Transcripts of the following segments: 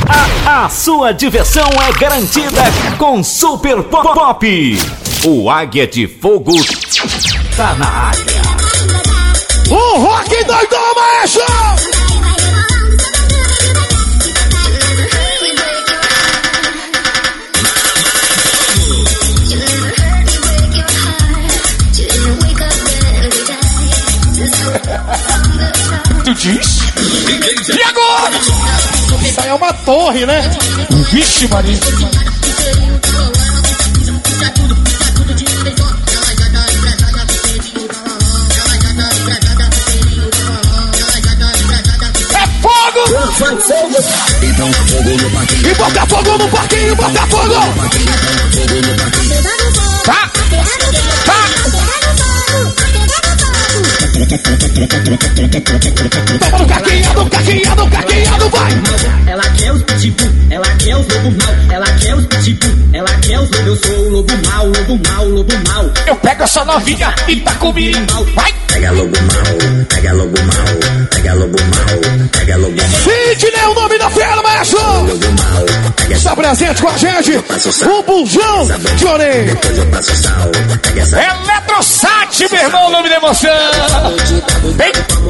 A sua diversão é garantida com Super Pop. O Águia de Fogo tá na área. O rock doidão, maestro! Tu diz? E agora? Isso aí é uma torre, né? Vixe, Maria. É fogo! E bota fogo no parquinho, bota fogo! Tá! Tá! Toma no caquinhado, vai! Ela quer os pitbull, ela quer os lobo mal. Ela quer os pitbull, ela quer os lobo. Eu sou o lobo mal, lobo mal, lobo mal. Eu pego essa novinha e tá comigo, vai! Pega lobo mal, pega lobo mal, pega lobo mal, pega lobo mal. Sidney é o nome da fera, maestro! Está presente com a gente, o Bujão Johnny! Eletrosat, meu irmão, nome da emoção! Vem!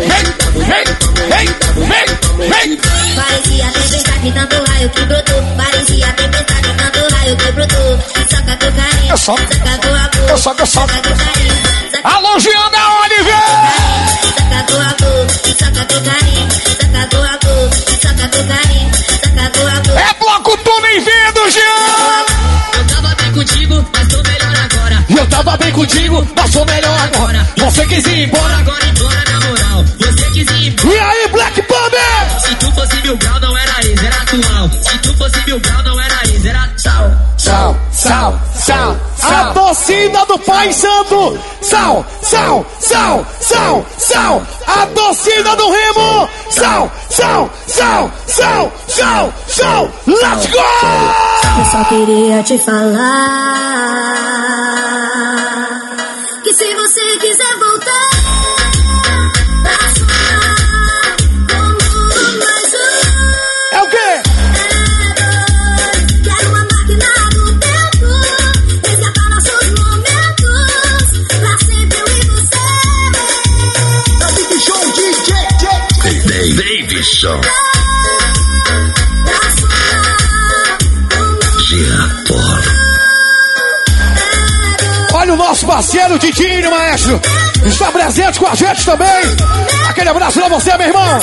Parecia tempestade, tanto raio que brotou. Parecia tempestade, tanto raio que brotou. Saca teu carinho, Eu soco. saca tua boca. Eu soco. Saca teu carinho, saca Alô, Giana Oliveira! saca tua boca. Saca teu carinho, saca tua boca. Saca teu carinho, saca tua boca. É bloco tudo bem-vindo, Jean! Eu tava bem contigo, mas tô melhor agora. Eu tava bem contigo, mas sou melhor agora. Você quis ir embora. Agora embora na moral. Você quis ir embora. E aí, Black Panther? Se tu fosse mil grau, não era ex, era atual. Se tu fosse mil grau, não era ex, era sal. A torcida do Pai Santo! Sal! A torcida do Remo! Sal! Let's go! Eu só queria te falar que se você quiser voltar pra sonhar como mais É o quê? quero uma máquina do tempo, resgatar nossos momentos, pra sempre eu e você. David Show, DJ. David Show. Pra sonhar como Girapolo. Olha o nosso parceiro Didinho, maestro. Está presente com a gente também. Aquele abraço pra você, meu irmão.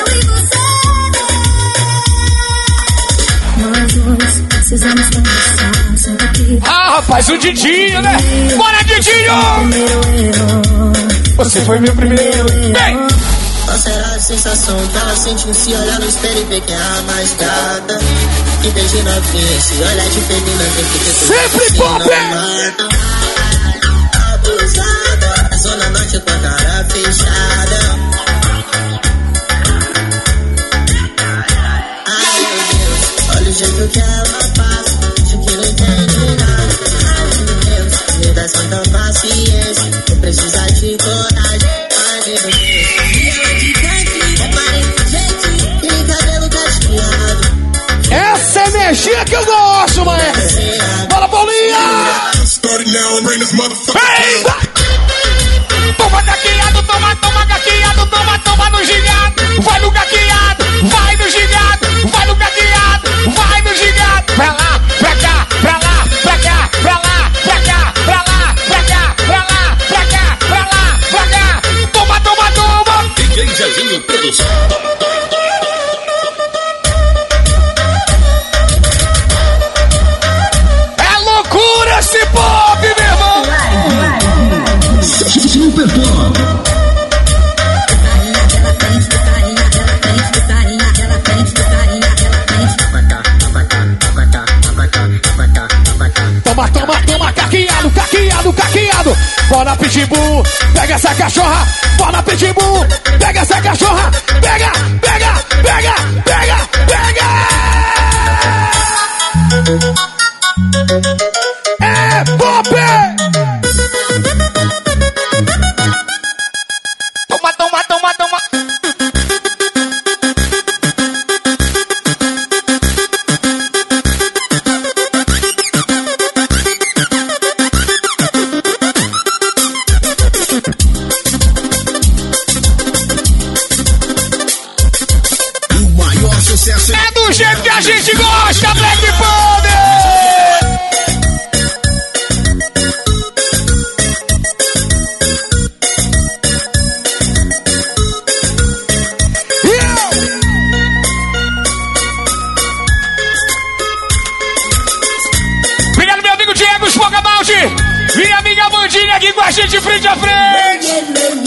Nós dois precisamos conversar. Senta aqui. Ah, rapaz, o Didinho, né? Bora, Didinho! Primeiro erro. Você foi meu primeiro. Vem! Qual será a sensação que ela sente se olhar no espelho e ver que é a mais gata? Que desde novinha se olhar de menina tem que ter Sempre pop! Abusada, a zona norte com a cara fechada. Ai meu Deus, olha o jeito que ela passa, acho que não entende nada. Ai meu Deus, me dá santa paciência, vou precisar de coragem. Ai meu Deus. Essa energia que eu gosto, maestro! Bora, Paulinha! Vem! Toma gaqueado, toma gaqueado, toma no gigado! Vai no gaqueado, vai no gigado, vai no gaqueado, vai no gigado! Pra lá, pra cá, pra lá, pra cá, pra lá, pra cá, pra lá, pra cá, pra lá, pra cá, pra lá, pra cá! Toma! DJ Zezinho Produção. Esse pop, meu irmão! Super Pop. Toma, caqueado! Bora, Pitbull, pega essa cachorra! Bora, Pitbull, pega essa cachorra! Pega! É pop! Toma! É do jeito que a gente gosta, Black Panther! Obrigado, meu amigo Diego Espocabaldi. Minha amiga Bandinha aqui com a gente frente a frente.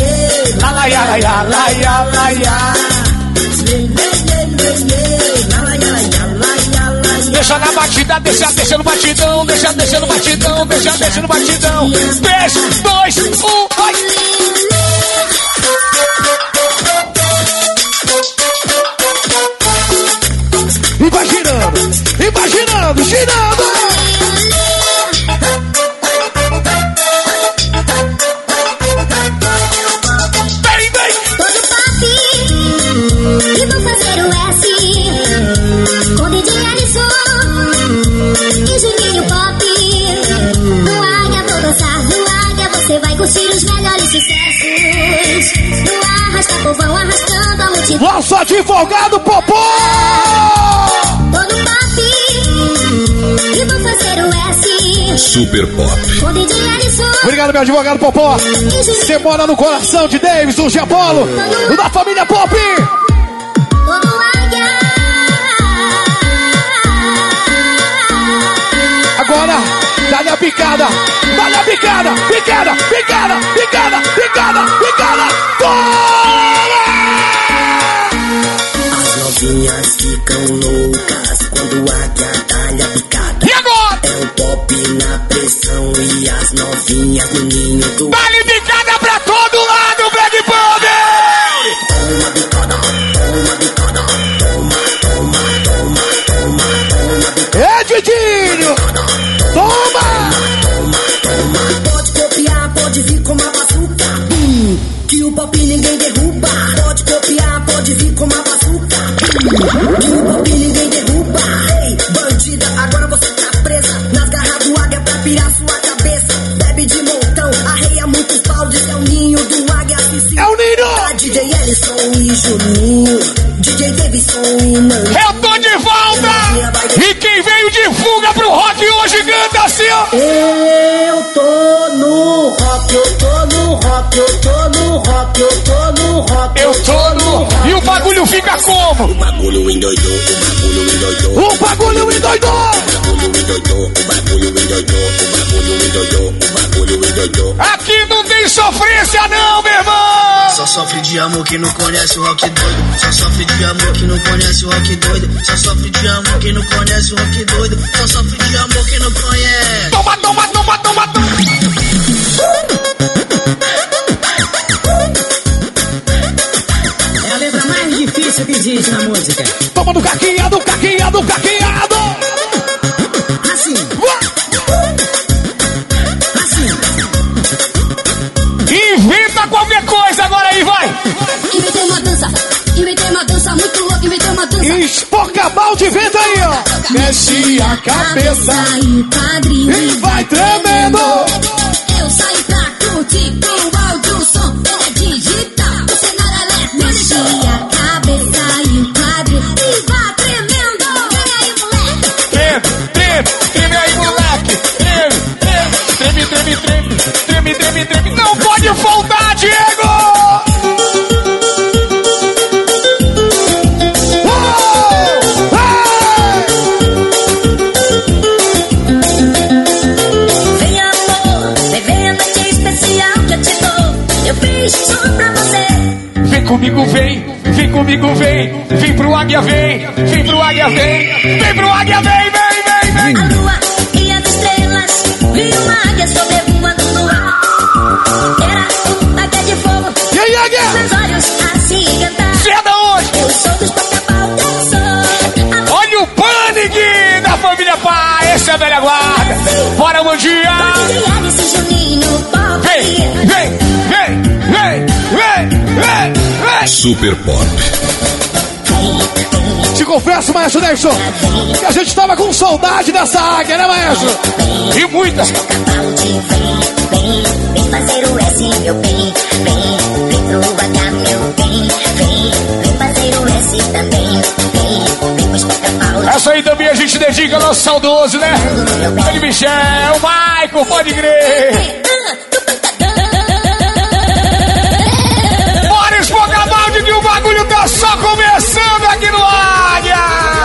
Deixa na batida, deixa no batidão, deixa no batidão, deixa no batidão. 3, 2, 1, vai! Imaginando, girando! E vou fazer o S com DJ Alisson e Juninho Pop. No Águia vou dançar, no Águia você vai curtir os melhores sucessos. No Arrasta povão arrastando a multidão. Nosso advogado Popó! Tô no Pop e vou fazer o S Super Pop. com DJ Alisson. Obrigado, meu advogado Popó. Você mora no coração de Davis, do Giapolo, da família Pop. Agora, dá-lhe a picada, dá-lhe a picada, picada, picada, picada, picada, picada, toma! As novinhas ficam loucas quando a águia dá-lhe a picada. E agora? É o Pop na pressão e as novinhas no ninho do... Dá-lhe picada pra todo lado, Black Panther! Toma picada, toma picada, toma, toma, toma, toma, toma picada. É, Didinho! Toma! Pode copiar, pode vir com uma bazuca. Que o Pop ninguém derruba. Pode copiar, pode vir com uma bazuca. Que o Pop ninguém derruba. Ei, bandida, agora você tá presa nas garras do Águia pra pirar sua cabeça. Bebe de montão, arreia muitos baldes. É o ninho do Águia. É o Ninho! Tá DJ Ellison e Juninho, DJ Davidson e Nando. Eu tô de volta! E quem veio de fuga pro rock hoje canta assim, ó! Eu tô no rock, eu tô no rock, eu tô no rock, eu tô no rock. Eu tô no... E o bagulho fica como? O bagulho endoidou, o bagulho endoidou. O bagulho endoidou! O bagulho endoidou, o bagulho endoidou, o bagulho endoidou, o bagulho endoidou. Aqui não tem sofrência não, meu irmão! Só sofre de amor que não conhece o rock doido. Só sofre de amor que não conhece o rock doido. Só sofre de amor que não conhece o rock doido. Só sofre de amor que não conhece. Toma, toma, toma, toma, toma! É a letra mais difícil que existe na música. Toma do caqueado, caqueado, caqueado! Assim, Inventa qualquer coisa agora aí, vai! Inventei uma dança muito louca, inventei uma dança. Espoca balde, venta aí, ó! Mexe a cabeça e quadril. e vai tremendo! Eu saí pra curtir com o áudio, o som é digital, o cenário elétrico. Mexe a cabeça e o quadril e vai tremendo. Vem aí, moleque. Treme, treme, treme aí, moleque! Treme, treme, treme, treme, treme, treme, treme, treme. Não pode faltar, Diego! Vem amor, vem a noite especial que eu te dou. Eu fiz só pra você. Vem comigo, vem comigo, vem pro Águia, vem pro Águia, vem pro Águia, vem. A lua e as estrelas, vi uma águia sobrevoando no ar. Era uma águia de fogo, E aí, águia? seus olhos assim cantar. Você é da onde? Eu sou dos Pacapau, eu sou. Olha o Pânico da família Pai, essa é a velha guarda. Bora, bom dia! DJ Alisson, Juninho, Pop. Vem! Super Pop. Te confesso, Maestro Davidson, que a gente tava com saudade dessa águia, né, Maestro? E muitas! Vem fazer o S, meu bem. Vem pro H, meu bem. Vem fazer o S também. Vem pro Essa aí também a gente dedica ao nosso saudoso, né? Grande Michel, Michael, pode crer. Bora esfocar balde que o bagulho tá só começando aqui no Águia.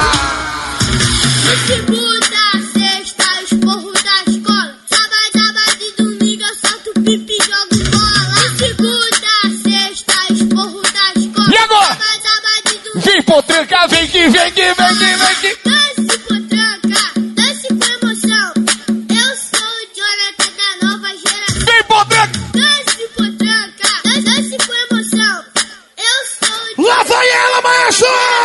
Segunda, sexta, esporro da escola. Sábado e domingo eu solto pipi e jogo bola. Segunda, sexta, esporro da escola. E agora? Sábado e domingo. Vem, potranca, vem que, vem que, vem que, vem que. Dance potranca, dance com emoção. Eu sou o Jonathan da nova geração. Vem, potranca. Dance potranca, dance com emoção. Eu sou o Lá vai ela, maestro!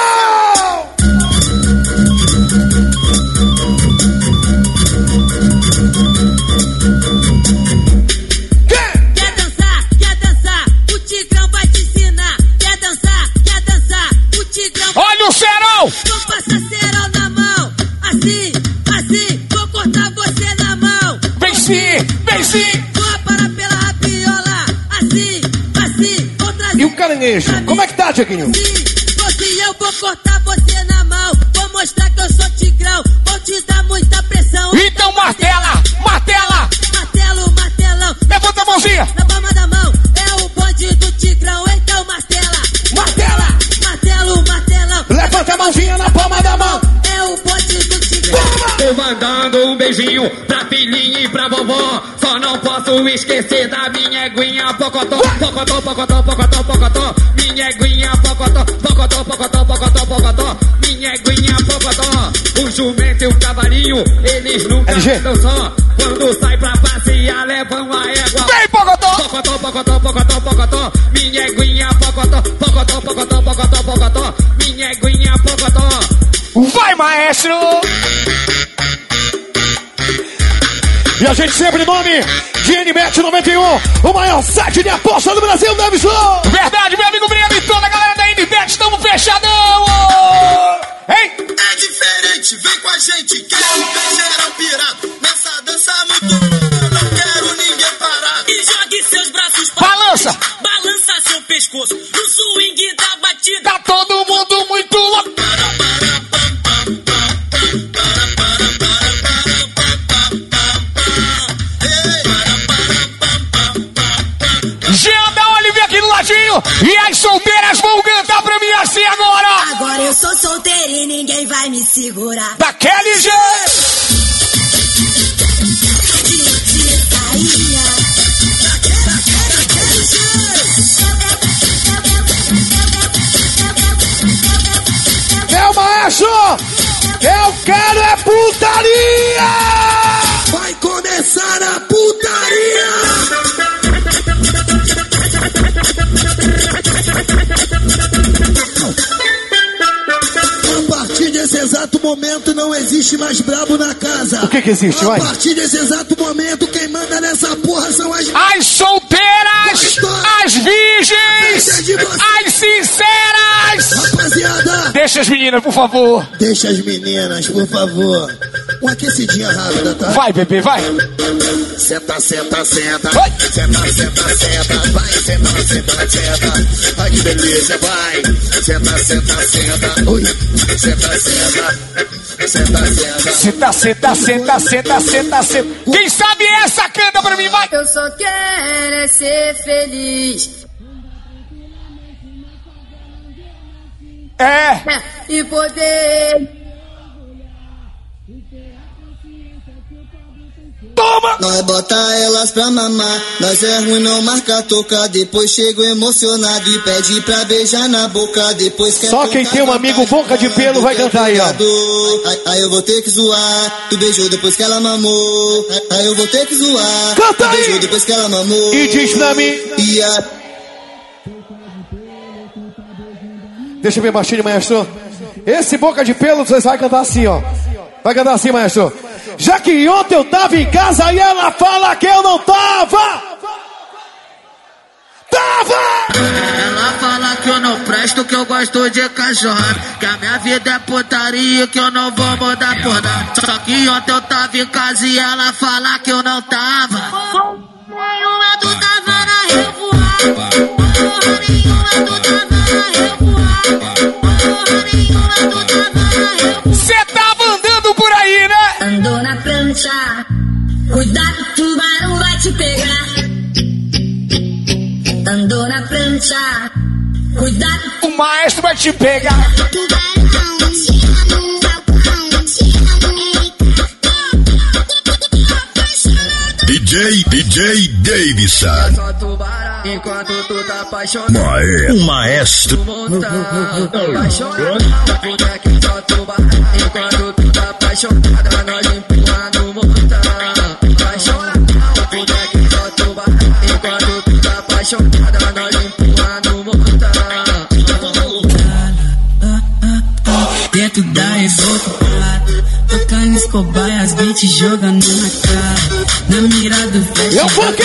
Quer dançar, o Tigrão vai te ensinar. Quer dançar, o Tigrão vai Olha o Serão. Vou passar cerol na mão, assim, vou cortar você na mão. Vem sim, vem sim. Vou parar pela rapiola, assim, vou trazer. E o caranguejo? Como é que tá, Tiaguinho? Se eu vou cortar você na mão, vou mostrar que eu sou Tigrão, vou te dar muita pressão. Então martela, martela. Martelão, Levanta a mãozinha. na palma da mão, é o bonde do Tigrão, então martela. Martelão, Levanta a mãozinha na palma da mão. é o bonde do Tigrão. Tô mandando um beijinho pra filhinha e pra vovó. Só não posso esquecer da minha eguinha pocotó. Pocotó, pocotó, pocotó, pocotó. Minha eguinha pocotó. Pocotó, pocotó, pocotó, pocotó. Minha eguinha pocotó. O jumento e o cavalinho, eles nunca LG. andam só. Quando sai pra passear, levam a égua. Vem, Pocotó. Pocotó, pocotó, pocotó, pocotó. Minha eguinha pocotó. Pocotó, pocotó, pocotó, pocotó. Minha eguinha pocotó. Vai, maestro. E a gente sempre em nome de NBet 91, o maior site de aposta do Brasil, Davidson! Verdade, meu amigo Breno e toda a galera da NBet, estamos fechadão! Hein? É diferente, vem com a gente, quero ver geral pirado. Nessa dança muito não quero ninguém parar. E jogue seus braços pra Balança. frente, balança seu pescoço, no swing da batida. Tá todo mundo muito louco! Jean da Oliveira aqui do ladinho e as solteiras vão cantar pra mim assim agora! Agora eu sou solteira e ninguém vai me segurar. Daquele jeito! É o maestro! Eu quero é putaria! Vai começar a putaria! A partir desse exato momento não existe mais brabo na casa. O que existe, vai? A partir desse exato momento quem manda nessa porra são as... As solteiras, as virgens, as sinceras! Rapaziada, Deixa as meninas, por favor. deixa as meninas, por favor. Uma aquecidinha rápida, tá? Vai, bebê, vai. Senta, senta, senta. Vai. Senta, senta, senta. Vai, senta, senta, senta. Ai, que beleza, vai. Senta, senta, senta. Ui. Senta, senta. Senta, senta. Senta, senta, senta, senta, senta, senta. Quem sabe essa canta pra mim, vai. Eu só quero é ser feliz. É. E poder. Toma. Nós bota elas pra mamar. Nós é ruim, não marca tocar. Depois chego emocionado e pede pra beijar na boca. Depois quer Só quem tocar tem um na amigo parte boca de pelo vai cantar aí, ó. Aí eu vou ter que zoar. Tu beijou depois que ela mamou. Aí eu vou ter que zoar. Canta Tu aí. beijou depois que ela mamou. E diz pra mim. E a... Deixa eu ver, Martini, maestro. Esse boca de pelo, vocês vão cantar assim, ó. Vai cantar assim, maestro. Já que ontem eu tava em casa e ela fala que eu não tava. Ela fala que eu não presto, que eu gosto de cachorro. Que a minha vida é putaria, que eu não vou mudar por nada. Só que ontem eu tava em casa e ela fala que eu não tava. Nenhuma tu tava na revoada. Nenhuma tu tava na revoada. Nenhuma tu tava na revoada. Cê tá te pegar. DJ Davidson. Enquanto tu tá apaixonado, O maestro. enquanto tu tá apaixonada, nós empurrando monta. Enquanto tu tá apaixonada, nós empurrando monta. Dentro da revolta, tocando escobar, as beats jogando na cara. Na mira do flash, é o funk!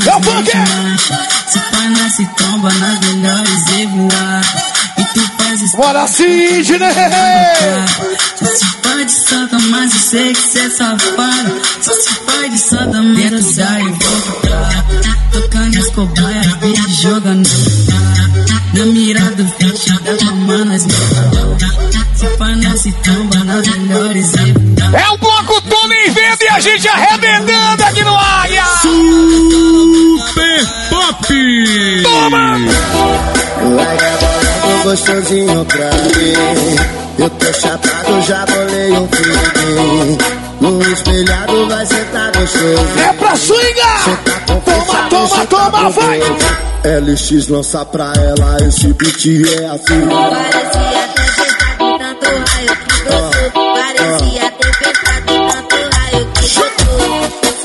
se pai nasce tromba nas melhores regulares. E tu faz isso. Bora, Sidney! Só se faz de santa, mas eu sei que cê é safado. Só se faz de santa, menos da revolta. Tocando escobar, as beats jogando na mira do flash, da tomando as melhores. Se pai nasce tromba nas melhores regulares. É o bloco todo em venda e a gente arrebentando aqui no Águia. Super Pop. Toma! Gostosinho pra mim. Eu tô chapado, já bolei um feeling. No espelhado vai sentar gostoso. É pra swingar! Toma, vai! LX lança pra ela, esse beat é assim. Parecia ter tentado tanto raio que gostou. Parecia ter tentado tanto raio que gostou.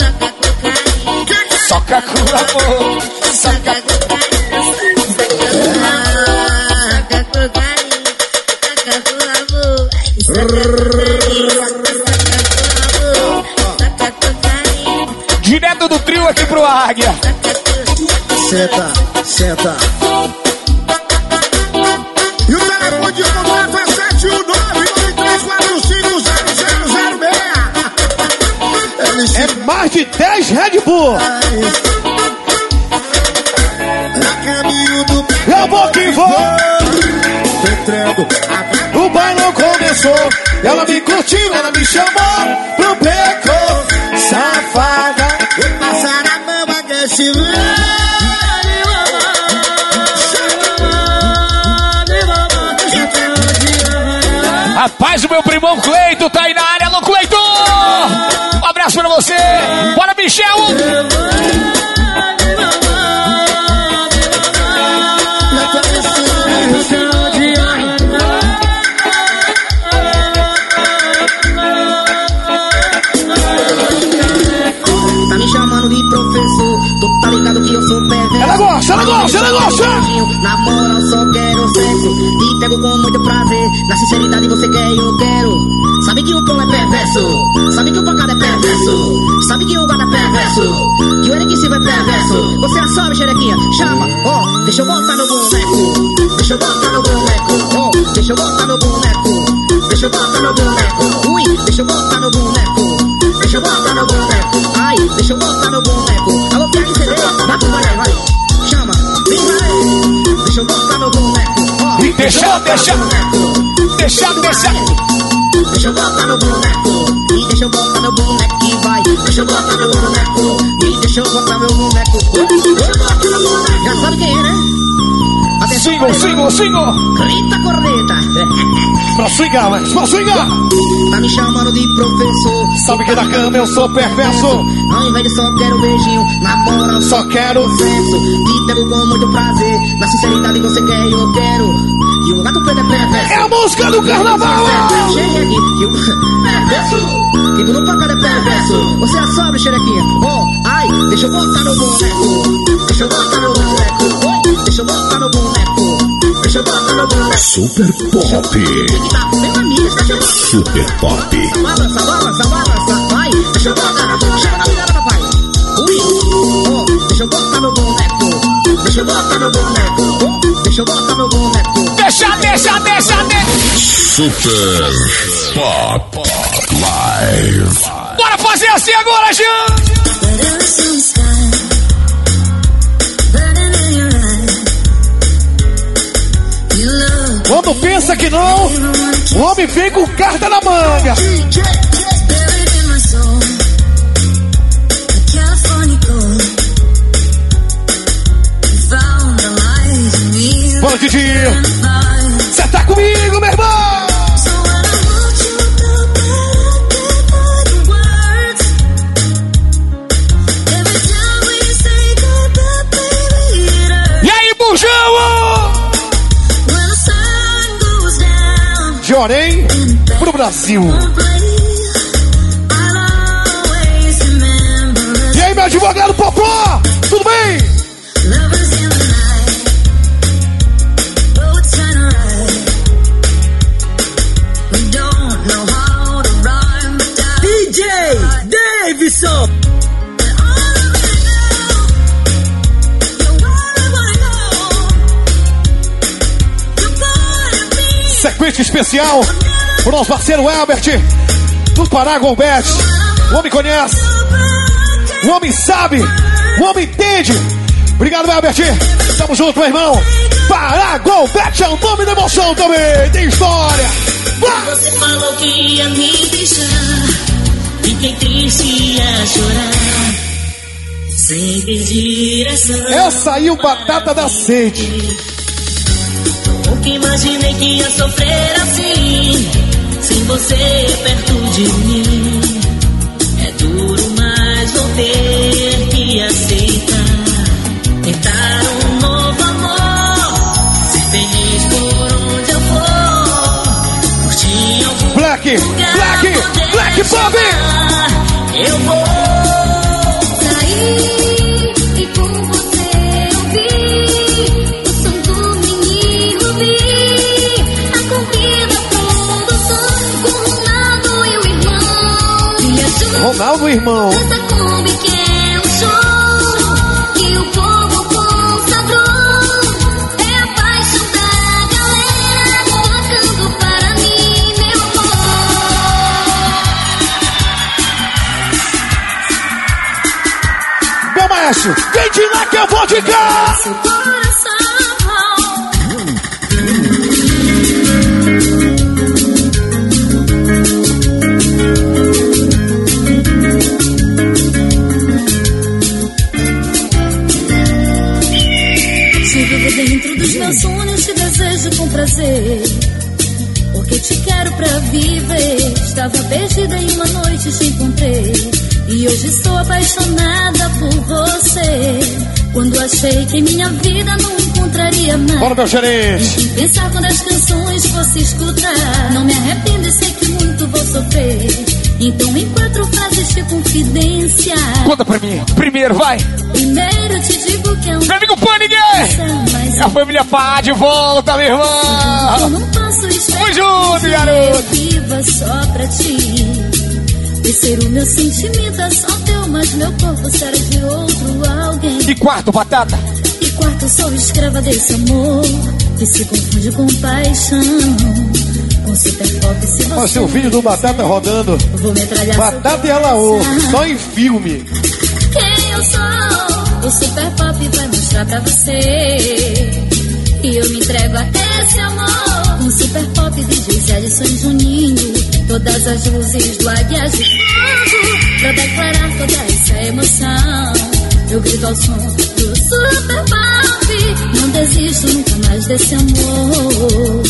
Soca com carinho. Soca com amor. Soca com carinho. Soca com carinho. Soca com amor. Soca com carinho. Direto do trio aqui pro Águia. Senta. E o telefone de contato é 71993450006. É mais de 10 Red Bull! Eu vou que vou! O bailão começou, ela me curtiu, ela me chamou pro beco, safada. Vou passar a mão agressiva. Rapaz, o meu primão Cleito tá aí na área. Alô, Cleito! Um abraço pra você. Bora, Michel! Tá me chamando de professor, tu tá ligado que eu sou perverso. Ela gosta! Na moral, só quero sexo. Te pego com muito prazer. Na sinceridade você quer e eu quero. Sabe que o pão é perverso. Sabe que o pancada é perverso. Sabe que o guarda é perverso. Que o Eric Silva é perverso. Você assobe, xerequinha, chama. Oh, deixa eu botar no boneco. Deixa eu botar no boneco. Oh, deixa eu botar no boneco. Deixa eu botar no boneco. Ui, deixa eu botar no boneco. Deixa eu botar no boneco. Ai, deixa eu botar no boneco. Alô, quer receber? Vai, vai. Chama, vem aí. Deixa eu botar no boneco. Oh, Deixa. Deixa eu botar no boneco. E deixa eu botar no boneco e vai. Deixa eu botar no boneco. E deixa eu botar meu boneco. Deixa eu botar no boneco. Já sabe quem é, né? Single. Grita, corneta. Pra swingar, mas pra swingar! Tá me chamando de professor. Sabe que na cama eu sou perverso. Ao invés de só quero beijinho, na moral Só quero sexo. Te pego com muito prazer. Na sinceridade você quer e eu quero. E o gato preto é perverso. É a música do carnaval! Chega aqui, que o perverso. Que tu no pancada é perverso. Você assobe, xerequinha. Oh, ai, deixa eu botar no boneco. Deixa eu botar no boneco. Oi, deixa eu botar no boneco. Deixa eu botar no boneco. Super Pop. Vem na minha, deixa eu botar. Super Pop. Balança, vai. Deixa eu botar na boca. Chega na mirada, papai. Ui, oh, deixa eu botar no boneco. Deixa eu botar no boneco. Oh, deixa eu botar no boneco. Deixa. Super Pop Live. Bora fazer assim agora, Jean! Quando pensa que não, o homem vem com carta na manga. Bora, Didi! tá comigo, meu irmão! E aí, Bujão! De Orem pro Brasil. E aí, meu advogado Popó, tudo bem? DJ Davidson. Sequência especial pro nosso parceiro Albert do Pará Golbet. O homem conhece, o homem sabe, o homem entende. Obrigado, Albert. Tamo junto, meu irmão. Pará Golbet é o nome da emoção também. Tem história. Você falou que ia me deixar, fiquei triste e ia chorar, sem pedir direção. Essa aí, o Batata da Sede. Nunca imaginei que ia sofrer assim, sem você perto de mim. É duro, mas vou ter que aceitar, tentar um novo amor, ser feliz por onde eu for, curtir algum Black Bob! Eu vou sair e com você ouvir o som do menino vir, a convida produção com Ronaldo e o irmão. Viajou Ronaldo, irmão. essa Kombi que é um show que o povo consagrou. É a paixão da galera tocando para mim, meu amor. Meu maestro, vem de lá que eu vou de cá! Seu coração. Se vivo dentro dos meus sonhos, te desejo com prazer, porque te quero pra viver. Estava perdida e uma noite te encontrei, e hoje estou apaixonada por você. Quando achei que minha vida não encontraria mais, Bora, meu gerente! em pensar quando as canções fosse escutar. Não me arrependo e sei que muito vou sofrer, então em 4 frases de confidência. Conta pra mim. Primeiro, vai. Primeiro te digo que é um Meu amigo Pânique! mas É a família Pá de volta, meu eu irmão! não posso esperar Tamo junto, que garoto. eu viva só pra ti. Terceiro, meu sentimento é só teu, mas meu corpo será de outro alguém. E quarto, Batata. E quarto, sou escrava desse amor que se confunde com paixão, com super pop. Se você Olha, seu vídeo do Batata rodando. vou metralhar Batata seu e Alaô, coração. só em filme. Quem eu sou, o super pop vai mostrar pra você. E eu me entrego até esse amor. Um super pop, DJs, Edson e Juninho, todas as luzes do Águias de Fogo, pra declarar toda essa emoção. Eu grito ao som do super pop, não desisto nunca mais desse amor.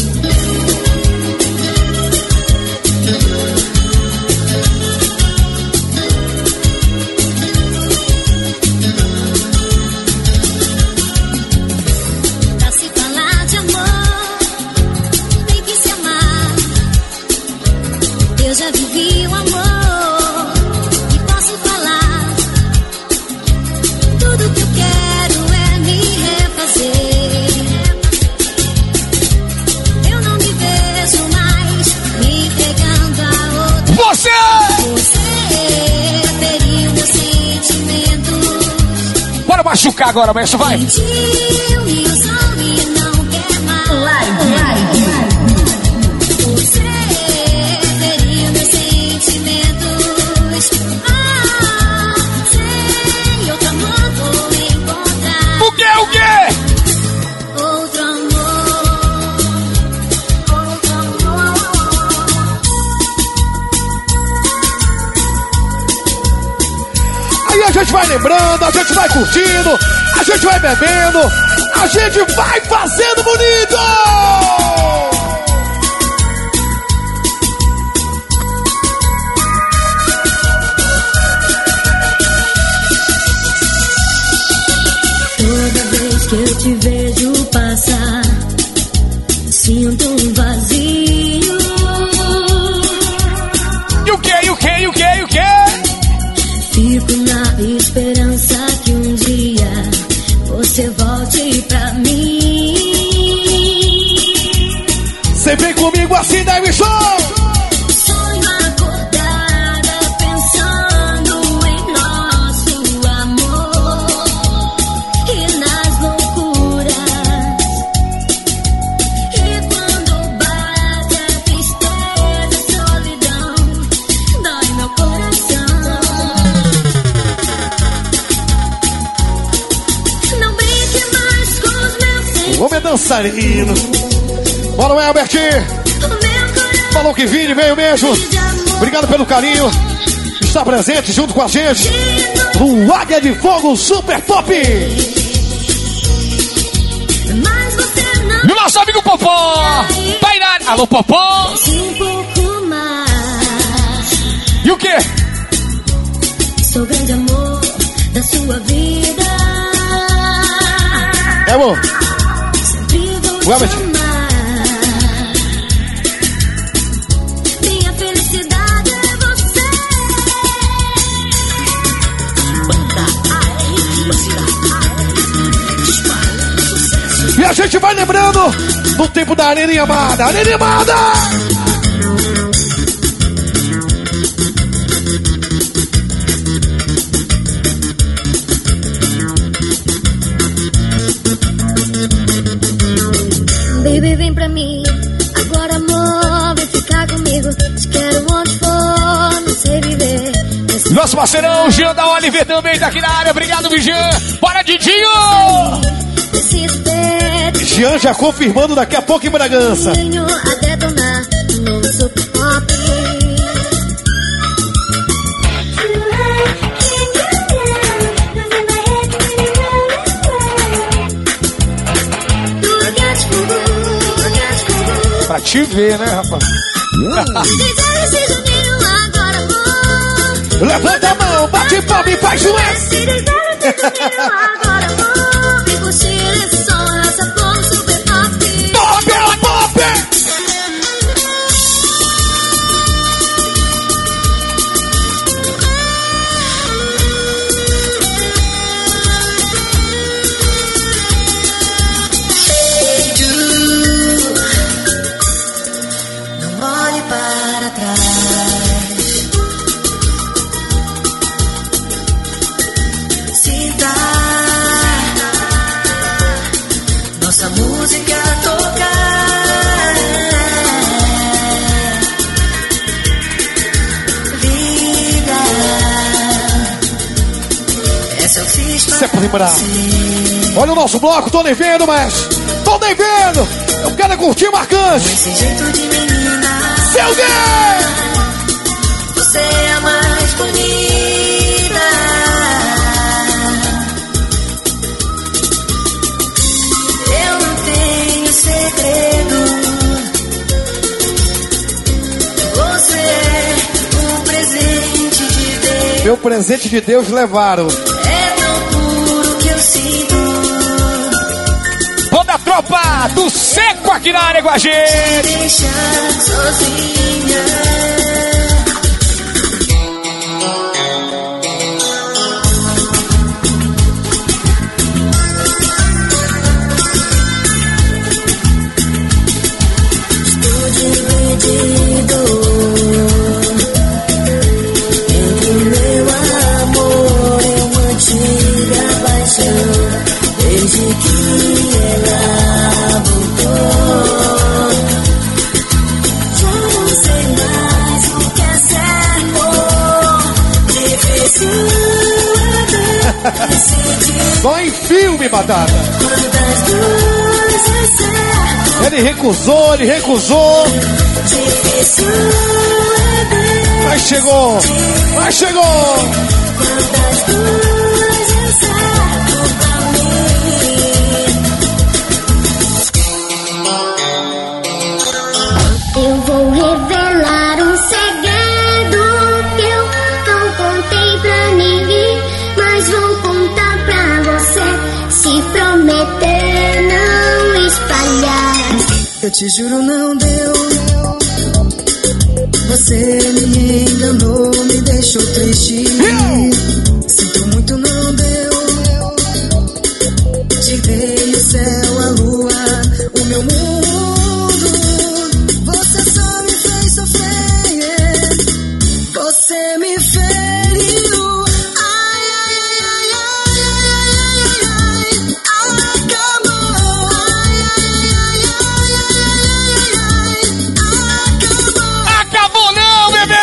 Pra se falar de amor, tem que se amar. Eu já vivi o amor e posso falar. Tudo que eu quero é me refazer. Eu não me vejo mais me entregando a outra. Você! Você feriu meus sentimentos. Bora machucar agora, maestro, vai! Mentiu, me usou e não quer mais. Você feriu meus sentimentos. Ah, sei, outro amor vou encontrar. O quê? Outro amor. Outro amor. Aí a gente vai lembrando, a gente vai curtindo, a gente vai bebendo, a gente vai fazendo bonito! te vejo passar, sinto um vazio. E o que? Fico na esperança que um dia você volte pra mim. Você vem comigo assim, Dave Show! Sonho acordada pensando em nosso amor e nas loucuras. E quando bate a tristeza, a solidão, dói meu coração. Não brinque mais com os meus sentimentos. O homem é dançarino. Bora, o Albert! Falou que vire, veio mesmo. Obrigado pelo carinho. Está presente junto com a gente no Águia de Fogo Super Pop. E o nosso amigo Popó! Pairar! Alô, Popó! Um pouco mais. E o que? Sou grande amor da sua vida. É bom. Sempre vou te Albert. amar. Minha felicidade é você. E a gente vai lembrando do tempo da Areninha Amada. Areninha Amada! Baby, vem pra mim. Agora, amor, vem ficar comigo. Te quero onde for, não sei viver. Nosso parceirão, Jean da Oliver também tá aqui na área. Obrigado, Jean. Bora, Didinho! Preciso ter Jean já confirmando daqui a pouco em Bragança. tenho a detonar no Super Pop. Pra te ver, né, rapaz? Levanta a mão, bate palma e faz o S. Pop, é pop! Não olhe para trás. Sinta nossa música tocar. Vida, essa eu fiz pra Sempre lembrar. você. Olha o nosso bloco, tô nem vendo, mas tô nem vendo. Eu quero é curtir marcante. Esse jeito de menina, Seu Deus! você é a mais bonita. Eu não tenho segredo. Você é um presente de Deus. Meu presente de Deus levaram. É tão puro que eu sinto. Toda a tropa do Seco aqui na área com a gente. Deixar sozinha. Estou dividido entre o meu amor e uma antiga paixão. Desde que ela voltou, já não sei mais o que é certo. Difícil é decidir Só em filme, batata. quantas duas é certo. Ele recusou, ele recusou. Difícil é Mas chegou, mas chegou. quantas duas é certo pra mim. Eu vou revelar um segredo que eu não contei pra ninguém, mas vou contar pra você se prometer. Eu te juro não deu. Você me enganou, me deixou triste. Sinto muito, não deu. Tirei o céu, a lua, o meu mundo. Você só me fez sofrer. Você me feriu. Ai, ai, ai, ai, ai, ai, ai, ai, acabou. Ai, ai, ai, ai, ai, ai, Acabou não, bebê!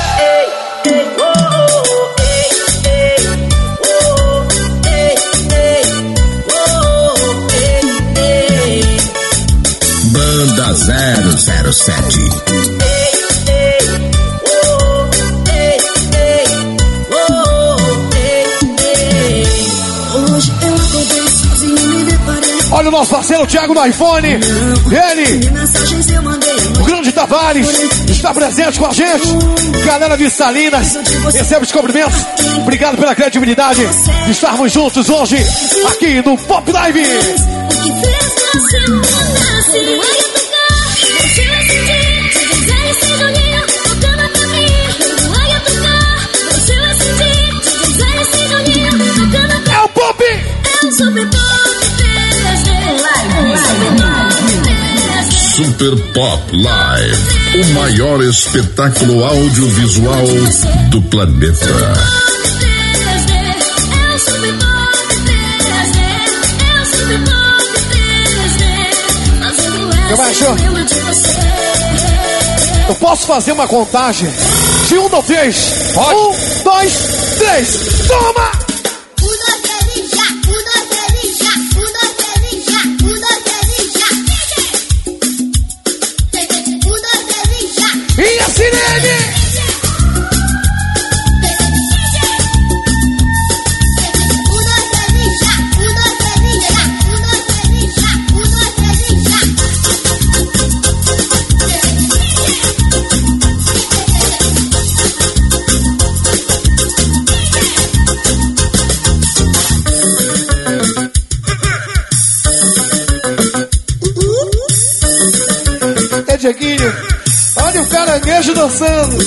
Banda 007. Hoje eu acordei sozinho e me deparei. Olha o nosso parceiro Thiago do iPhone. Ele, Mensagens eu mandei. o grande Tavares, está presente com a gente. Galera de Salinas, recebe os cumprimentos. Obrigado pela credibilidade de estarmos juntos hoje aqui no Pop Live. O que fez você mudar assim? Quando eu tocar, você vai sentir. Se quiser esse joguinho, tocando pra mim. Quando eu tocar, você vai sentir. Se quiser esse joguinho, tocando pra mim. É o Pop! É o Super Pop 3D. Super Pop Live. O maior espetáculo audiovisual do planeta. Eu posso fazer uma contagem de 1 ou 3? 1, 2, 3, toma! E a sirene! Dieguinho, olha o caranguejo dançando.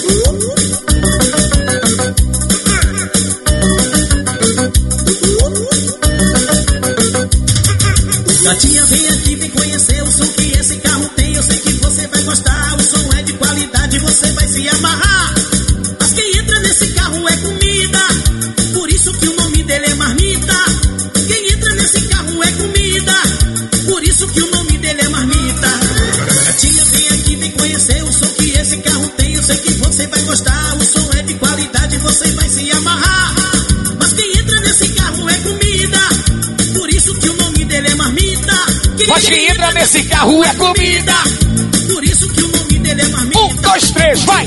Gatinha, vem aqui, vem conhecer o som que esse carro tem. Eu sei que você vai gostar. O som é de qualidade, você vai se amarrar. Mas quem entra nesse carro é comida, por isso que o nome dele é marmita. Quem entra nesse carro é comida, por isso que o nome dele é marmita. Gatinha, vem aqui, vem conhecer o som que esse carro tem. Eu sei que você vai gostar. O som é de qualidade, você vai se amarrar. Mas quem entra nesse carro é comida, por isso que o nome dele é marmita. Mas quem entra nesse carro é comida. Por isso que o nome dele é marmita. 1, 2, 3, vai!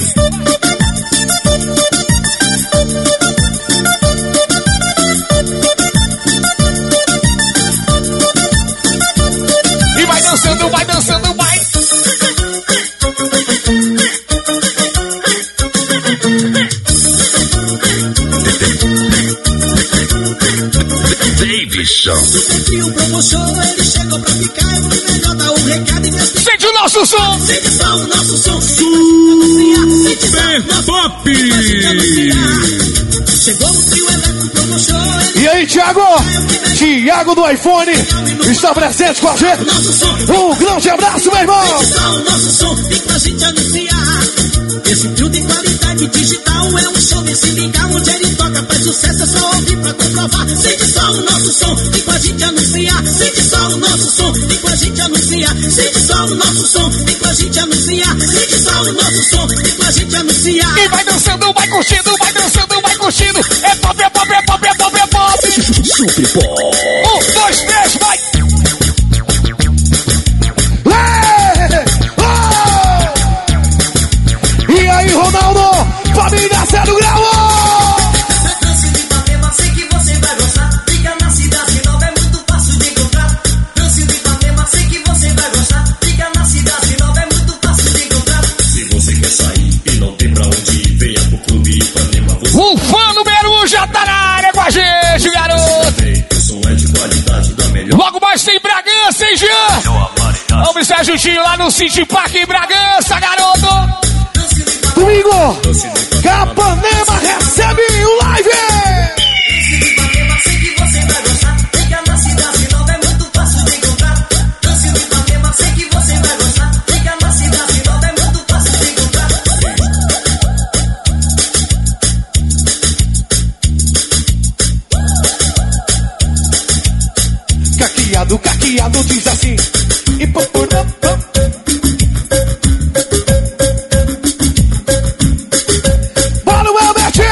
E vai dançando, vai dançando, vai! Davidson. Super Trio promocionou, ele chegou pra ficar. É o melhor, dá um recado e meus... Sente o nosso som! Sente só o nosso som. Sente só o nosso Pop! Chegou o Trio Eletro promocionou. E aí, Thiago? Thiago do iPhone está presente com a gente. Um grande abraço, meu irmão! Sente só o nosso som, vem pra gente anunciar. Esse trio de qualidade digital é um show, vem se ligar onde ele toca, faz sucesso, é só ouvir pra comprovar. Sente só o nosso som, vem com a gente anunciar. Sente só o nosso som, vem com a gente anunciar. Sente só o nosso som, vem com a gente anunciar. Sente só o nosso som, vem com a gente anunciar. E vai dançando, vai curtindo, vai dançando, vai curtindo. É pop, é pop, é pop, é pop, é pop! Super Pop! 1, 2, 3, vai! E aí, Ronaldo? Família 0 Grau! Dance de Ipanema, sei que você vai gostar. Fica na cidade nova, é muito fácil de encontrar. Dance de Ipanema, sei que você vai gostar. Fica na cidade nova, é muito fácil de encontrar. Se você quer sair e não tem pra onde ir, venha pro Clube Ipanema. O fã número 1 já tá na área com a gente, garoto! O som é de qualidade da melhor Jutinho lá no City Park em Bragança, garoto. Domingo, Capanema recebe o live. Sei que você vai gostar. Vem cá na cidade nova, é muito fácil de encontrar. Dance do Ipanema, sei que você vai gostar. Vem cá na cidade nova, é muito fácil de encontrar. Caqueado diz assim. E pum, pum, pum, pum. Bora o Elbertinho!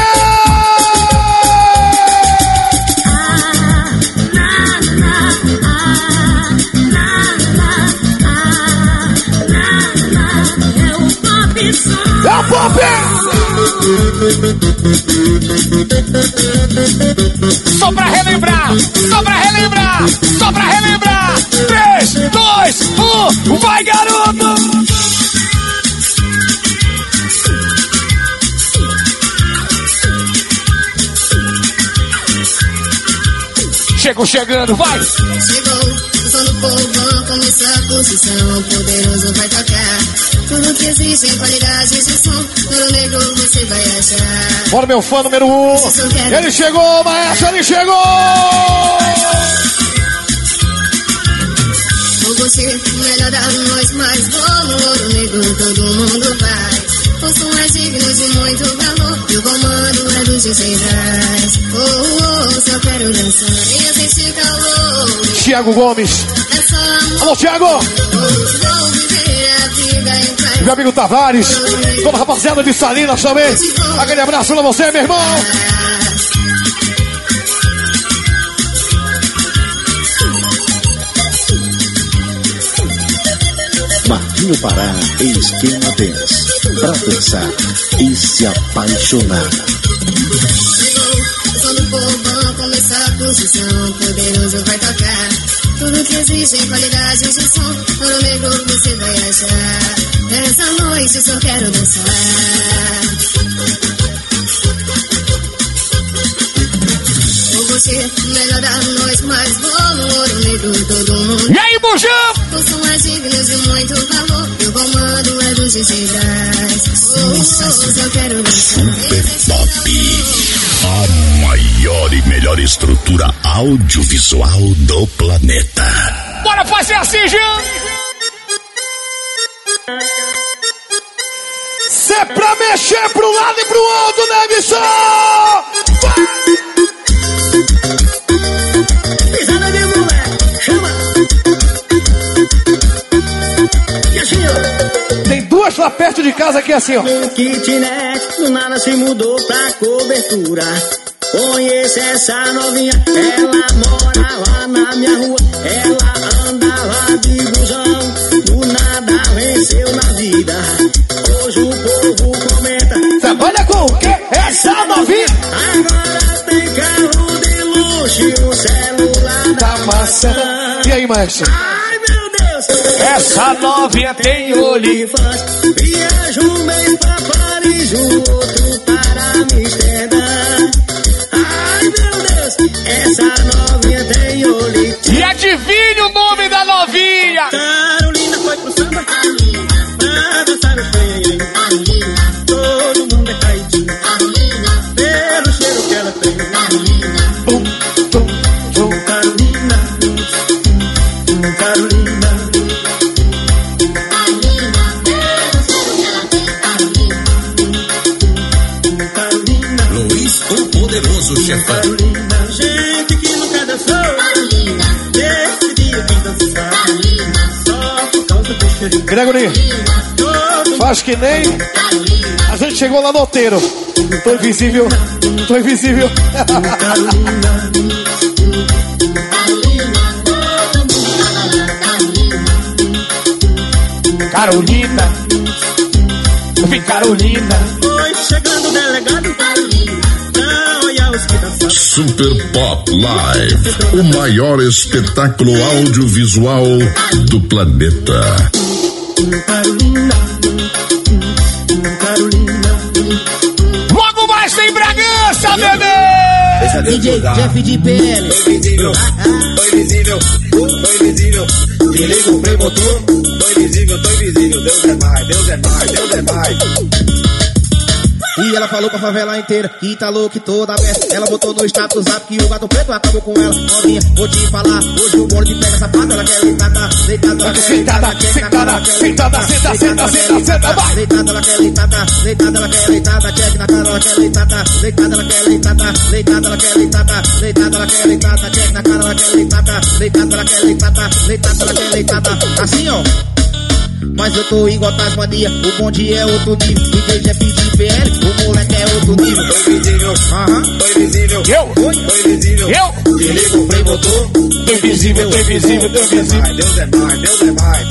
É o pop! Só pra relembrar, só pra relembrar, só pra relembrar. 3, 2, 1, vai, garoto! Chegou chegando, vai! Chegou, o som do povo, começou a posição, o poderoso vai tocar. Tudo que existe em qualidade de som, no negro você vai achar. Bora, meu fã número 1. Ele chegou, maestro, ele chegou! Ou você, melhor da noite, mas bom no ouro negro todo mundo faz. O som é digno de muito valor, e o comando é dos centrais. Só quero dançar e eu sentir calor. Thiago Gomes. É só amor. Alô, Thiago! Vou viver a vida em paz. Meu amigo Tavares, toda a rapaziada de Salinas também. Aquele abraço pra você, meu irmão. Marquinho Pará e Esquema Dance. Pra dançar e se apaixonar. Chegou, o som do povão, começar a posição, poderoso vai tocar. Tudo que existe em qualidade de som, no negro você vai achar. Essa noite eu só quero dançar. Ou você, melhor da noite, mais bom no ouro negro todo mundo. E aí, Bujão? O som é digno de muito valor, e o comando é dos centrais. Eu quero dançar. Super Pop. A maior e melhor estrutura audiovisual do planeta. Bora fazer assim, Jean! Cê é pra mexer pro lado e pro outro, né, bicho? Pisada de moleque, chama. E assim, ó. Tem duas lá perto de casa aqui assim, ó. No kitnet, do nada se mudou pra cobertura. Conheço essa novinha, ela mora lá na minha rua. Ela andava de busão, do nada venceu na vida. Hoje o povo comenta. Trabalha com o quê? Essa novinha? Agora tem carro de luxo e um celular da maçã. E aí, maestro? Ai, meu Deus! Essa novinha tem olho. Viaja um mês pra Paris, o outro para Amsterdã. Ai, meu Deus! Essa novinha tem olho. E adivinhe o nome da novinha? Carolina foi pro samba. Pra dançar o trem. Todo mundo é caidinho. Pelo cheiro que ela tem. Carolina. Luiz, o poderoso chefão. Gente que nunca dançou. Esse dia quem dançar. Só por causa do cheirinho. Gregory, faz que nem a gente chegou lá no outeiro. Tô invisível, tô invisível. Carolina, eu vi Carolina. Oi, chegando o delegado. Não, olha os que dançam. Super Pop Live, o maior espetáculo audiovisual do planeta. Carolina, Carolina. Logo mais tem Bragança, bebê! DJ Jeff de PL. Foi invisível, foi invisível, foi invisível. Me liga o primo, tô invisível, tô invisível. Deus é mais, Deus é mais, Deus é mais. E ela falou pra favela inteira que tá louco e toda aberta. Ela botou no status zap que o gato preto acabou com ela. Novinha, vou te falar, hoje o bolo de pega essa pata. Ela quer leitada, leitada, ela quer leitada, sentada, sentada, senta, senta, senta, senta, vai. Leitada, ela quer leitada, leitada, ela quer leitada, check na cara, ela quer leitada, leitada, ela quer leitada, leitada, ela quer leitada, leitada, ela quer leitada, check na cara, ela quer leitada, leitada, ela quer leitada, leitada, ela quer leitada. Assim, ó. Mas eu tô igual Tasmania, o bonde é outro nível. DJ Jeff de PL, o moleque é outro nível. Tô invisível, tô invisível. Tô invisível. Me liga o primo, tô invisível, tô invisível, tô invisível. Deus é mais, Deus é mais.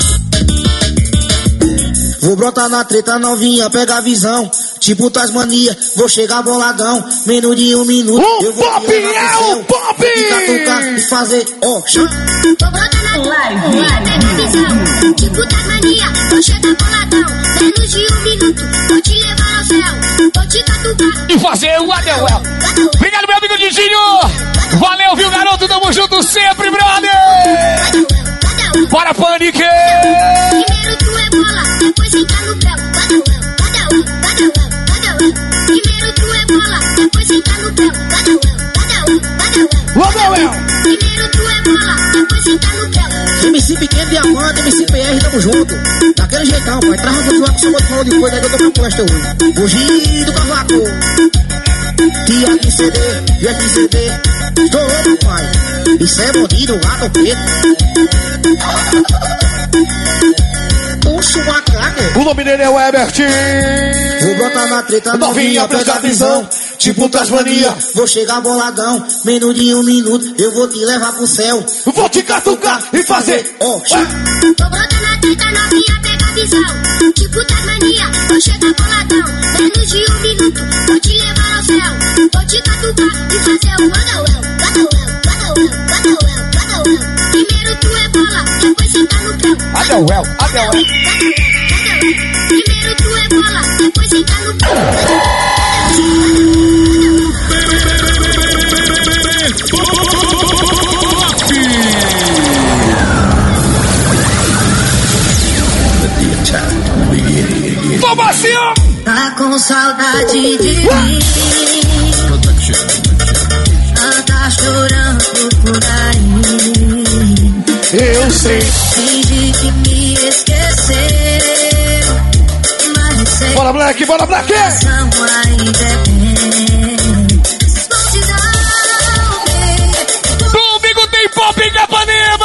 Vou brotar na treta novinha, pega a visão. Tipo Tasmania, vou chegar boladão. Menos de 1 minuto, eu vou Pop é o Pop! Tocar e fazer, ó, chá. Vou brotar na treta, pega a visão. Tipo Tasmania, vou chegar boladão. Menos de 1 minuto, vou te levar ao céu. Vou te catucar E fazer o Adelwell. Obrigado, meu amigo Didinho. Valeu, viu, garoto? Tamo junto sempre, brother. Bora, Panic! Primeiro tu é bola, depois senta no pé. Primeiro tu é bola, depois senta no pé. Primeiro tu é bola, depois senta no pé. MC Pequeno, Diamante, MC PR, tamo junto. Daquele jeitão, pai. Traz um jogo, só vou falar de coisa, aí eu tô com esta hoje. Fugir do cavaco. Tia de CD, já de CD. Estou louco, pai. Isso é bandido, gato preto. Puxa uma craque. O nome dele é o Ebert. Vou botar na treta novinha, presta atenção. Tipo Tasmania, vou chegar boladão. Menos de 1 minuto, eu vou te levar pro céu. Vou te catucar e fazer, ó, chá. Vou brotar na treta novinha, pega a visão. Tipo Tasmania, vou chegar boladão. Menos de 1 minuto, vou te levar ao céu. Vou te catucar e fazer o Adelwell. Primeiro tu é bola, depois senta no pé. Adelwell. Primeiro tu é bola, depois senta no pé. Toma assim, ó! Tá com saudade de mim. Tá chorando por aí. Eu sei. Finge que me esqueceu. Mas sei. Bora, Black, bora, Black! Ainda é bem. Domingo tem Pop em Capanema!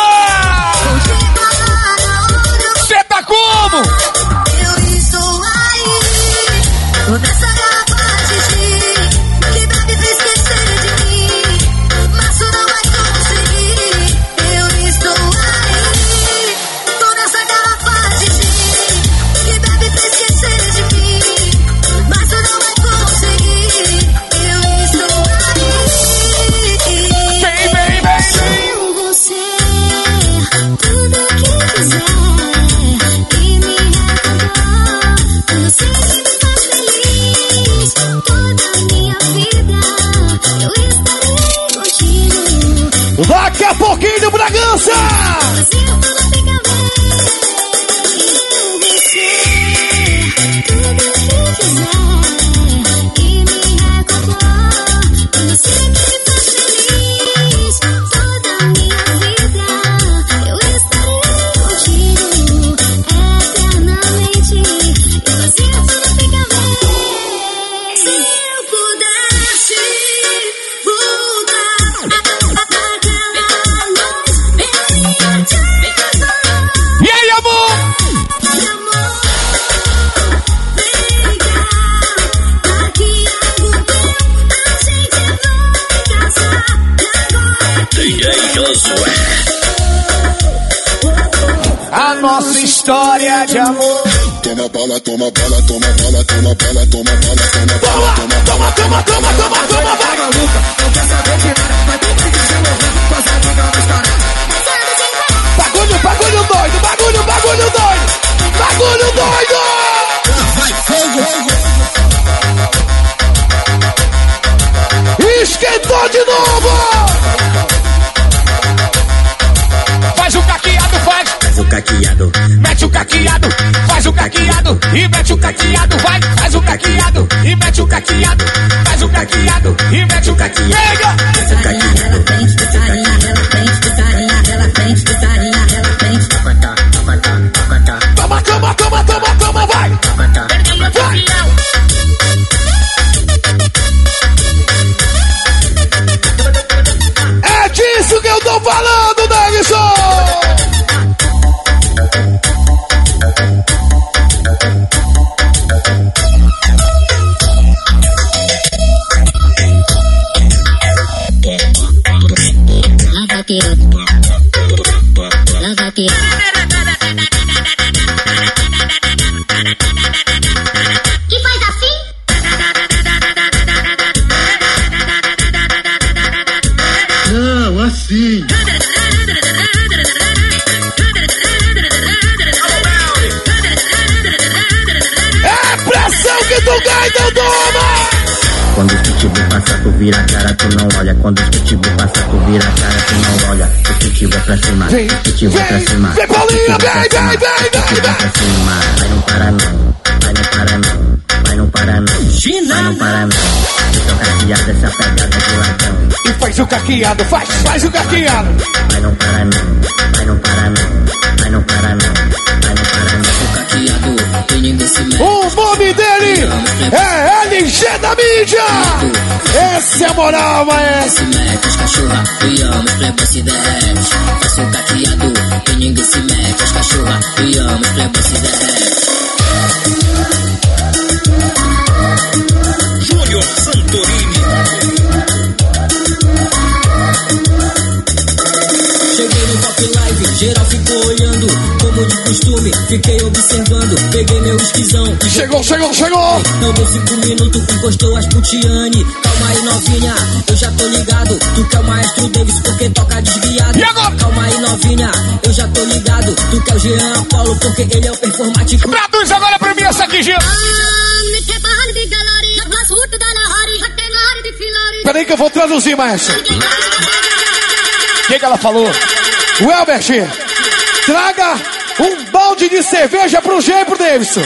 Cê tá como? Eu estou aí. Toda essa garrafa de gin que dá pra esquecer de mim. Mas tu não vai conseguir. Eu estou aí. Toda essa garrafa de gin que dá pra esquecer de mim. Mas tu não vai conseguir. Eu estou aí. Vem, vem, vem! Com você, tudo que quiser. E me recordar. Eu sei que me faz feliz. Toda a minha vida eu estarei contigo. Daqui a pouquinho, Bragança! Você não fica bem. Com você, tudo que quiser. E me recordar. Eu sei que me faz feliz. Toda a minha vida eu estarei contigo eternamente. E você não fica bem. Se eu pudesse voltar àquela noite, eu te levar. E aí, amor? Meu amor, vem cá. Daqui a algum tempo a gente vai casar. E agora A nossa história de amor. Toma bola, toma bola, toma bola, toma bola, toma bola, toma bola, toma bola, toma, toma, toma, toma, vai maluca. Não quer saber de nada, mas tem que se envolver com essa vida na história. Bagulho doido, bagulho doido! Bagulho doido! Vai, fogo, fogo. Esquentou! Chegou de novo! Faz o caqueado, faz. Faz o caqueado. Mete o caqueado, faz o caqueado e mete o caqueado, vai, faz o caqueado e mete o caqueado, faz o caqueado e mete o caqueado. Pega! Faz o caqueado. Toma, toma, toma, toma, toma, vai! Vai! É disso que eu tô falando, Davidson! Que faz assim? Não, assim. É pressão que tu ganha, então toma! Quando o pitbull passa, tu vira a cara, tu não olha. Quando o pitbull passa, tu vira a cara, tu não olha. O pitbull é pra cima, o pitbull é pra cima. Vem, Paulinha, vem! Pra cima. Vai não para não, vai não para não, vai não para não, vai não para não. Essa caqueada, essa pegada de ladrão. E faz o caqueado, faz o caqueado! Vai não para não, vai não para não, vai não para não, vai não para não. O caqueado, tem ninguém se mete. O nome dele é LG da mídia! Essa é a moral, maestro! Se mete, as cachorra, e ama, os playboy se derrete. Faça o caqueado, tem ninguém se mete. As cachorra, e ama, os playboy se derrete. Júnior Santorini. Cheguei no Pop Live, geral ficou olhando. Como de costume, fiquei observando. Peguei meu esquizão. Chegou! Não deu 5 minutos, encostou as putiane. Calma aí, novinha, eu já tô ligado. Tu que é o maestro Davis, porque toca desviado. E agora? Calma aí, novinha, eu já tô ligado. Tu que é o Jean Apolo, porque ele é o performático. Traduz agora pra mim essa aqui, Gil. Peraí que eu vou traduzir, maestro. O que ela falou? O Elbert, traga um balde de cerveja pro G e pro Davidson.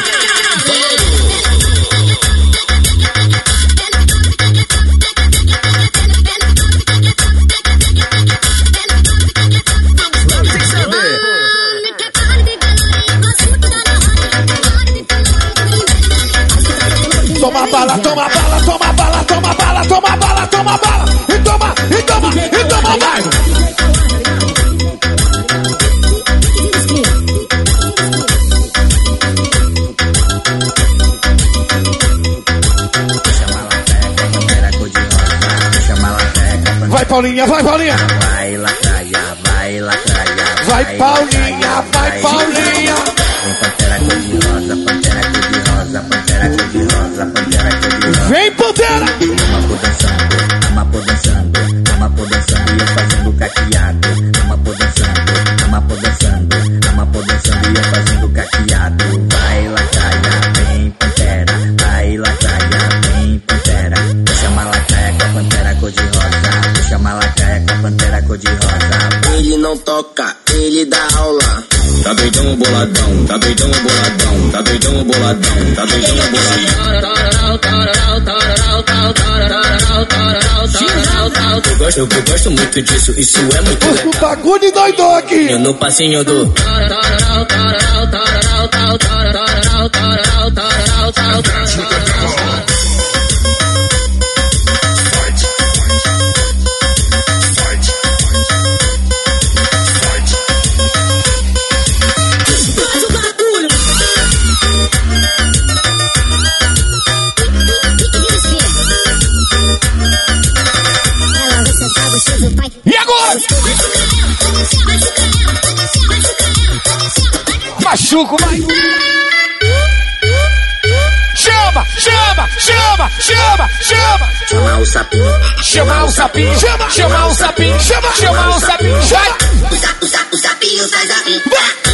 Toma bala, toma bala, toma bala, toma bala, toma bala, toma bala. E toma, vai. Vai, Paulinha, vai, Paulinha. Vai lacraia, vai lacraia. Vai, Paulinha, vai, Paulinha. Vem pantera cor de rosa, pantera cor de rosa, pantera cor de rosa, pantera cor de rosa. Vem, Pantera. Amapo dançando, amapo dançando e eu fazendo caqueado. Amapo dançando, amapo dançando, amapo dançando e eu fazendo caqueado. Vai lacraia, vem pantera, vai lacraia, vem pantera. Deixa a lacraia com a pantera cor de rosa, deixa a lacraia com a pantera cor de rosa. Ele não toca, ele dá aula. Tá doidão boladão, tá doidão boladão, tá doidão boladão, tá doidão boladão. Eu gosto muito disso, isso é muito legal. O bagulho doidou aqui. Eu no passinho do. E agora? Machuco, vai. Chama, chama, chama, chama, chama. Chamar o sapinho. Chamar o sapinho. Chamar o sapinho. Chamar o sapinho. Vai. O sapinho sai sapinho.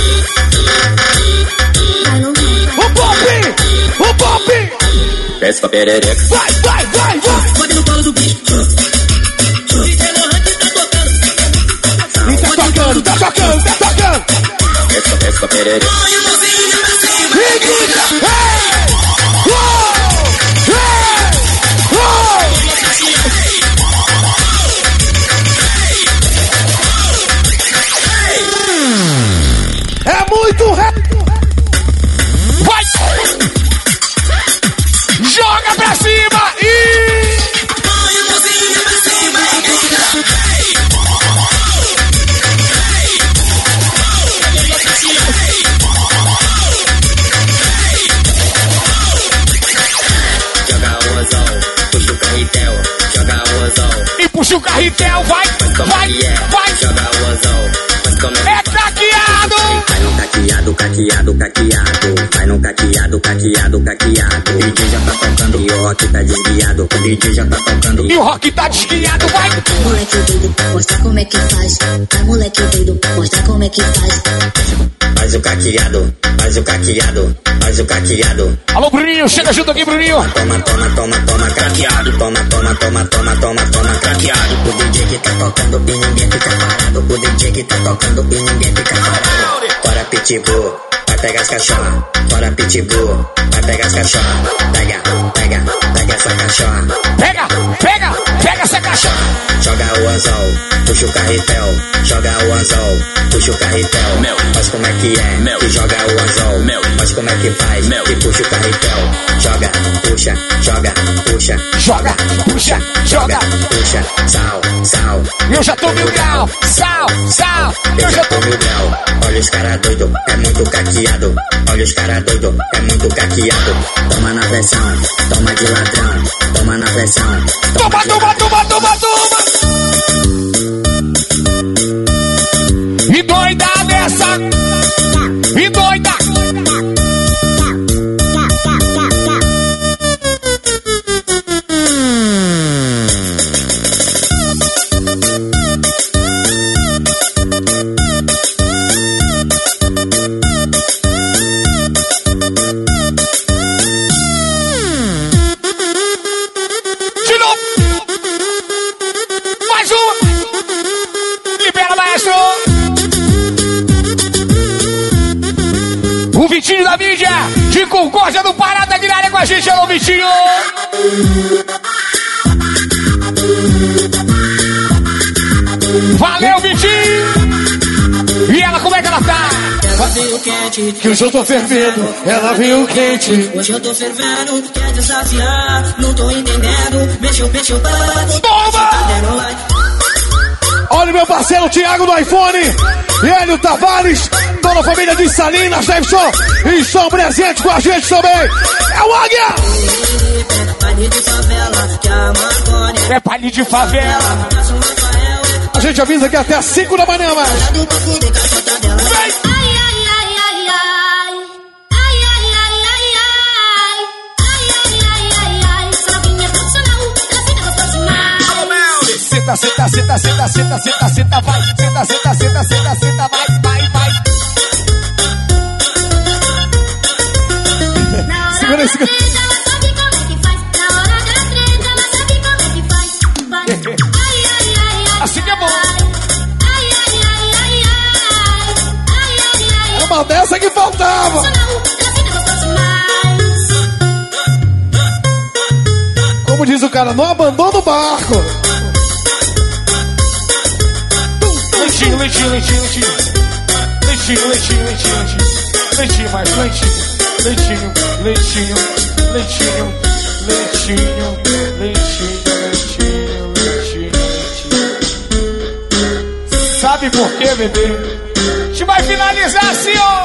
O pop. Desce pra perereca. Vai. Sobe no colo do bicho. Vai! Joga pra cima e... Joga o anzol, puxa o carretel. Joga o anzol. E puxa o carretel, vai! Vai! Joga o anzol. É caqueado! Vai no caqueado, caqueado, caqueado. Vai no caqueado, caqueado, caqueado. O DJ já tá tocando e o rock tá desviado. O DJ já tá tocando e o rock tá desviado, vai! Moleque doido, mostra como é que faz. Vai, moleque doido, mostra como é que faz. Faz o caqueado, faz o caqueado, faz o caqueado. Alô, Bruninho, chega junto aqui, Bruninho. Toma, toma, toma, toma, craqueado. Toma, toma, toma, toma, toma, toma, craqueado. O DJ que tá tocando e ninguém fica parado. O DJ que tá tocando e ninguém fica parado. Bora pitbull, vai pegar as cachorras. Bora pitbull, vai pegar as cachorras. Pega, pega, pega essa cachorra. Pega, pega, pega essa cachorra. Joga o anzol, puxa o carretel. Joga o anzol, puxa o carretel. Faz como é que é, que joga o anzol. Faz como é que faz, que puxa o carretel. Joga, puxa, joga, puxa. Joga, puxa, joga, puxa. Sal, sal. Eu já tô mil grau, sal, sal. Eu já tô mil grau. Olha os cara doido, é muito caqueado. Olha os cara doido, é muito caqueado. Toma na pressão, toma de ladrão. Toma na pressão. Toma, toma, toma, toma, toma. E doida dessa. E doida. Vitinho da mídia, de Concórdia do Pará, tá aqui na área com a gente, alô Vitinho! Valeu, Vitinho! E ela, como é que ela tá? Ela veio quente, que hoje eu tô fervendo, ela veio quente. Hoje eu tô fervendo, quer desafiar, não tô entendendo, mexeu, mexeu, toma! Olha o meu parceiro Thiago do iPhone, Hélio Tavares, toda a família de Salinas, Davidson, e estão presentes com a gente também. É o Águia! É palha de favela. A gente avisa que até às 5 da manhã, mas... Senta, senta, senta, senta, senta, senta, vai. Senta, senta, senta, senta, senta, vai, vai, vai. Segura aí, segura. Assim que é bom. Era uma dessa que faltava. Como diz o cara, não abandona o barco. Leitinho, leitinho, leitinho, leitinho. Leitinho, leitinho, leitinho, leitinho. Leitinho, mais leitinho. Leitinho, leitinho, leitinho, leitinho, leitinho, leitinho, leitinho. Sabe por quê, bebê? A gente vai finalizar assim, ó.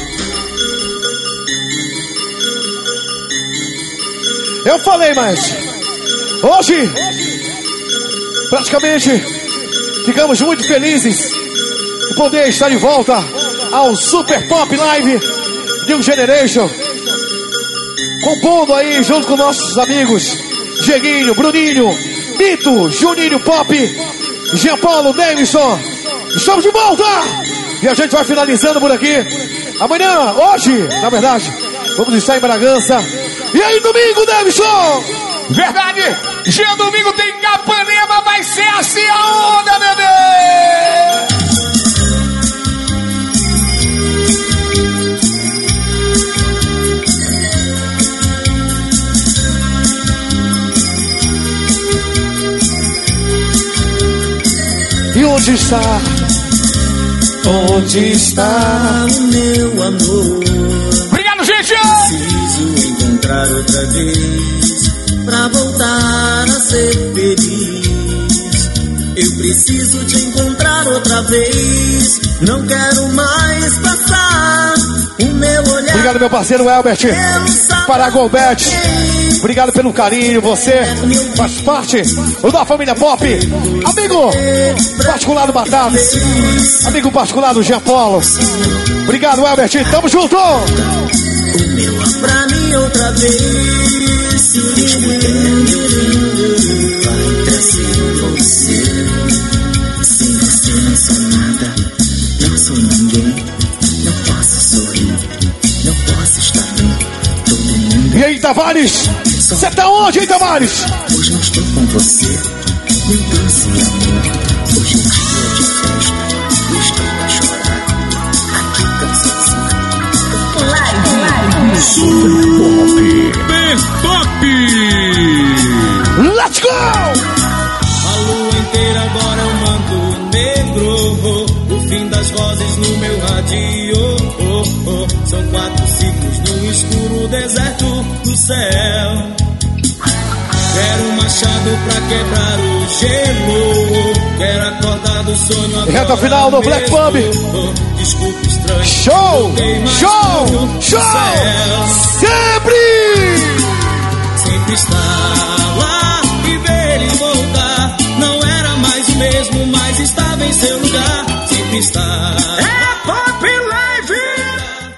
Eu falei, mas hoje praticamente ficamos muito felizes de poder estar de volta ao Super Pop Live New Generation, compondo aí junto com nossos amigos Dieguinho, Bruninho, Nito, Juninho Pop, Jean Paulo, Davidson. Estamos de volta e a gente vai finalizando por aqui. Amanhã, hoje, na verdade, vamos estar em Bragança. E aí, domingo, Davidson? Verdade! Dia domingo tem Capanema, vai ser assim a onda, bebê! E onde está Onde está o meu amor? Obrigado, gente! Preciso encontrar outra vez pra voltar a ser feliz. Eu preciso te encontrar outra vez. Não quero mais passar o meu olhar. Obrigado, meu parceiro Elbert Paragolbert. Obrigado pelo carinho, você faz parte da família Pop. Amigo particular do Batata, amigo particular do Jean Paulo. Obrigado, Elbert, tamo junto! Pra mim outra vez. Se vai trazer você. Sem você não sou nada, não sou ninguém. Não posso sorrir, não posso estar bem. Todo mundo. E aí, Tavares? Você tá onde, hein, Tavares? Hoje não estou com você, meu doce amor. Hoje é dia de festa, eu estou a chorar. Aqui tão sozinho. Super Pop! Let's go! A lua inteira agora eu mando negro. O fim das vozes no meu rádio. São 4 ciclos no escuro deserto do céu. Quero um machado pra quebrar o gelo. Quero acordar do sonho agora. Reta final do Black Pub. Desculpe, estranho. Show! Show! Show! Sempre! Sempre está